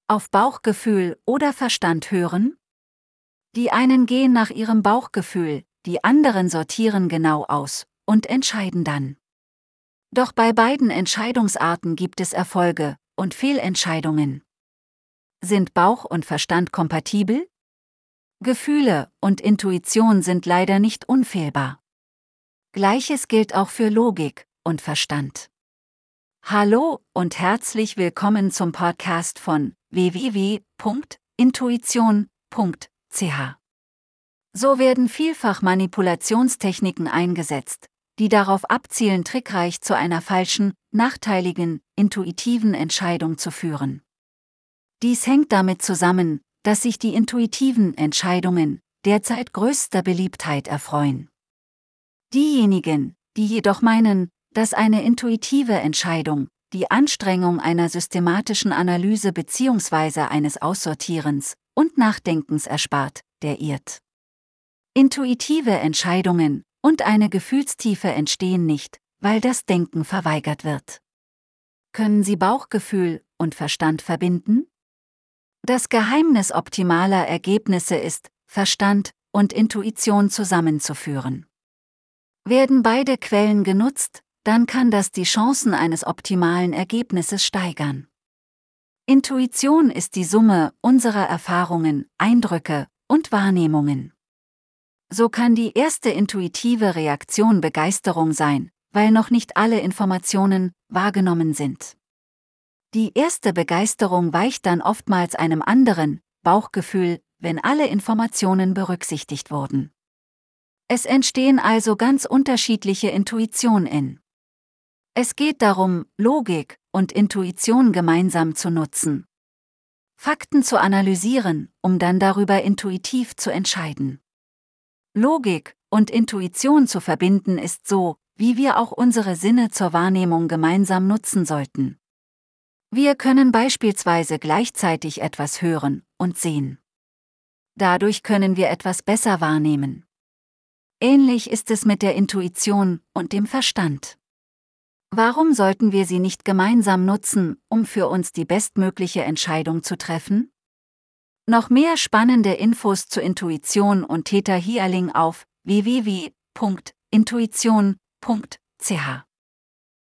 auf Bauchgefühl oder Verstand hören? Die einen gehen nach ihrem Bauchgefühl, die anderen sortieren genau aus und entscheiden dann. Doch bei beiden Entscheidungsarten gibt es Erfolge und Fehlentscheidungen. Sind Bauch und Verstand kompatibel? Gefühle und Intuition sind leider nicht unfehlbar. Gleiches gilt auch für Logik und Verstand. Hallo und herzlich willkommen zum Podcast von www.intuition.ch. So werden vielfach Manipulationstechniken eingesetzt, die darauf abzielen, trickreich zu einer falschen, nachteiligen, intuitiven Entscheidung zu führen. Dies hängt damit zusammen, dass sich die intuitiven Entscheidungen derzeit größter Beliebtheit erfreuen. Diejenigen, die jedoch meinen, dass eine intuitive Entscheidung die Anstrengung einer systematischen Analyse bzw. eines Aussortierens und Nachdenkens erspart, der irrt. Intuitive Entscheidungen und eine Gefühlstiefe entstehen nicht, weil das Denken verweigert wird. Können Sie Bauchgefühl und Verstand verbinden? Das Geheimnis optimaler Ergebnisse ist, Verstand und Intuition zusammenzuführen. Werden beide Quellen genutzt, dann kann das die Chancen eines optimalen Ergebnisses steigern. Intuition ist die Summe unserer Erfahrungen, Eindrücke und Wahrnehmungen. So kann die erste intuitive Reaktion Begeisterung sein, weil noch nicht alle Informationen wahrgenommen sind. Die erste Begeisterung weicht dann oftmals einem anderen, Bauchgefühl, wenn alle Informationen berücksichtigt wurden. Es entstehen also ganz unterschiedliche Intuitionen. Es geht darum, Logik und Intuition gemeinsam zu nutzen. Fakten zu analysieren, um dann darüber intuitiv zu entscheiden. Logik und Intuition zu verbinden ist so, wie wir auch unsere Sinne zur Wahrnehmung gemeinsam nutzen sollten. Wir können beispielsweise gleichzeitig etwas hören und sehen. Dadurch können wir etwas besser wahrnehmen. Ähnlich ist es mit der Intuition und dem Verstand. Warum sollten wir sie nicht gemeinsam nutzen, um für uns die bestmögliche Entscheidung zu treffen? Noch mehr spannende Infos zur Intuition und Theta Healing auf www.intuition.ch.